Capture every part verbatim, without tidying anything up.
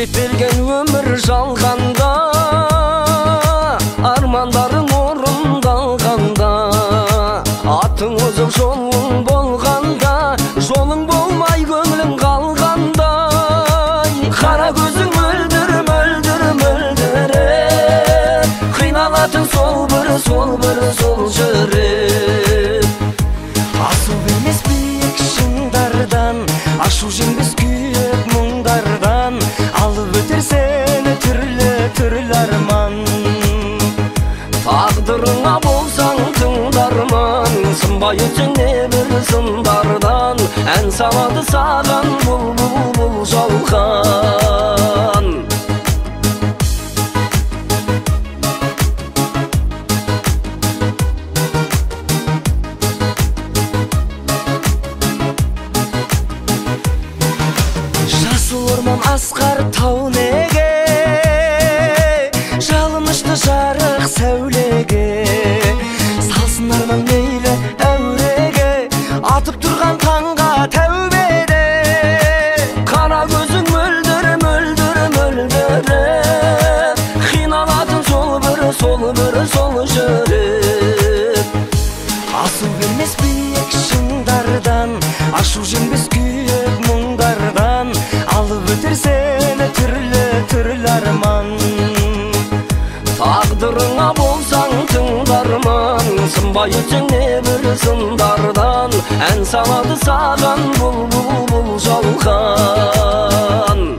берген өмір жалғанда, армандарың орындалғанда, атың озып жолың болғанда, жолың болмай көңілің қалғанда, қара көзің мөлдір мөлдір мөлдіреп, қиналатын сол бір сол бір сол жүрек. Асу бермес биік шыңдардан, ашу жеңбес күйік мұңдардан, алып өтер сені түрлі түрлі арман. Тағдырыңа болсаң тыңдарман, сынбай өтсең небір сындардан, ән салады саған бұл бұл бұл жалған. Жасыл орман асқар тау неге, жалынышты жарық сәулеге, салсын арман мейлі әуреге, атып тұрған таңға тәубеде. Қара көзің мөлдір мөлдір мөлдіріп, қиналатын сол бір сол бір сол жүрек. Асу бермес биік шыңдардан, ашу жеңбес күйік мұңдардан, алып өтер сені түрлі түрлі арман. Тағдырыңа болсаң тыңдарман, сынбай өтсең небір сындардан, ән салады саған бұл бұл бұл жалған.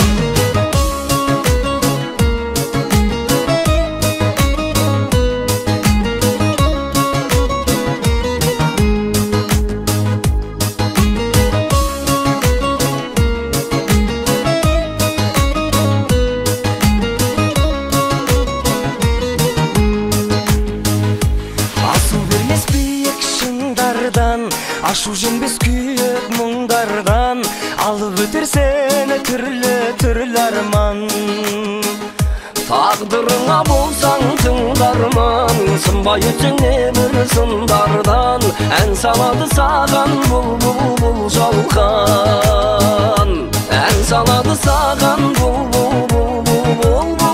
Ашу жеңбес күйік мұңдардан, алып өтер сені түрлі түрлі арман. Тағдырыңа болсаң тыңдарман, сынбай өтсең небір сындардан, ән салады саған бұл бұл бұл жалған. Ән салады саған бұл бұл бұл бұл бұл